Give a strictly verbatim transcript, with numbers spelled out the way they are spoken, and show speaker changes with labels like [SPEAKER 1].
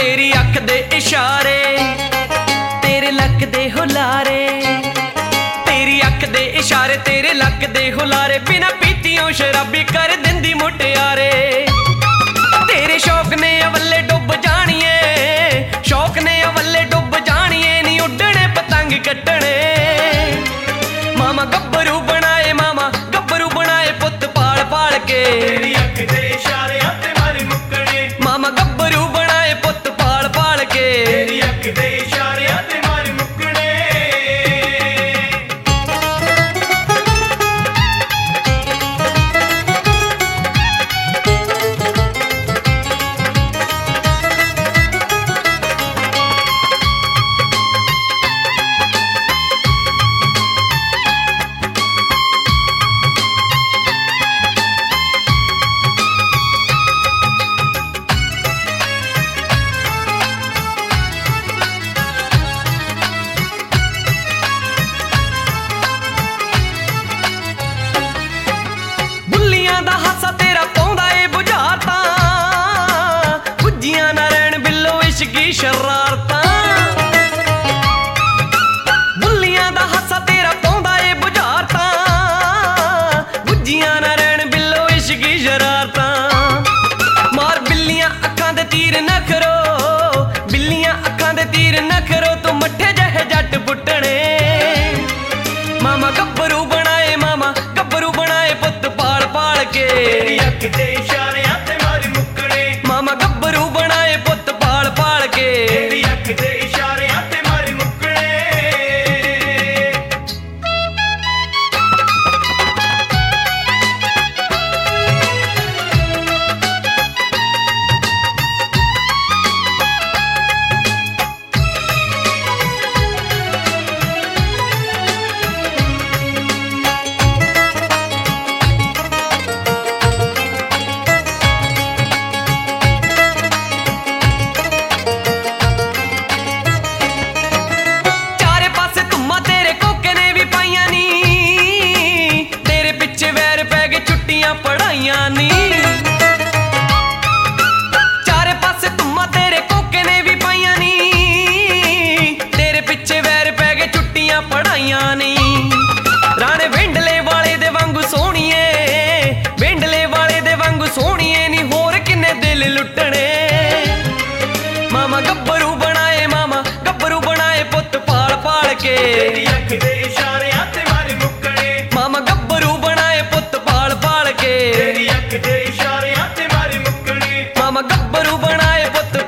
[SPEAKER 1] तेरी अख दे इशारे, तेरे लक दे हुलारे, तेरी अख दे इशारे, तेरे लक दे हुलारे, बिना पीतियों शराबी कर दिंदी मुटियारे। तेरे शौक ने अवले डुब जानिए, शौक ने अवले डुब जानिए, नी उड्डने पतंग कट्टने। मामा गब्बरू बनाए, मामा गब्बरू बनाए, पुत पाल पाल के
[SPEAKER 2] तेरी अख दे इशारे ते मारे मुक्कने।
[SPEAKER 1] मामा गब्बरू बनाए, पुत पाल पाल के
[SPEAKER 2] तेरी अख दे इशारे ते मारे मुक्कने।
[SPEAKER 1] की शरारतां बुल्लियां दा हासा तेरा पौंदा ए बुझारतां, बुझियां ना रहन बिल्लो इश्क की शरारतां। मार बिल्लियां अखां दे तीर न करो, बिल्लियां अखां दे तीर न करो, तू मट्ठे जहे जट पुट्टने। मामा गब्बरू बनाए, मामा गब्बरू बनाए, पुत पाल पाल के
[SPEAKER 2] तेरी अख दे इशारे ते मारे मुक्कने।
[SPEAKER 1] मामा गब्बरू बनाए, पुत पाल पाल के
[SPEAKER 2] तेरी अख दे इशारे ते मारे मुक्कने। पढ़ाइयां नी चारे पासे तुमा तेरे कोके ने भी पाइया नी, तेरे पिछे वैर पै गए छुट्टियां पढ़ाइयां नी। राणे वेंडले वाले दे वांगू सोहणिए, वेंडले वाले दे वांगू सोहणिए, नी होर किन्ने दिल लुटने। मामा गब्बरू बनाए, मामा गब्बरू बनाए, पुत पाल पाल के तेरी अख दे इशारे ते मारे मुक्कने।
[SPEAKER 1] मामा गब्बरू बनाए, पुत पाल पाल के
[SPEAKER 2] तेरी अख दे इशारे ते मारे मुक्कने।
[SPEAKER 1] मामा गब्बरू बनाए, पुत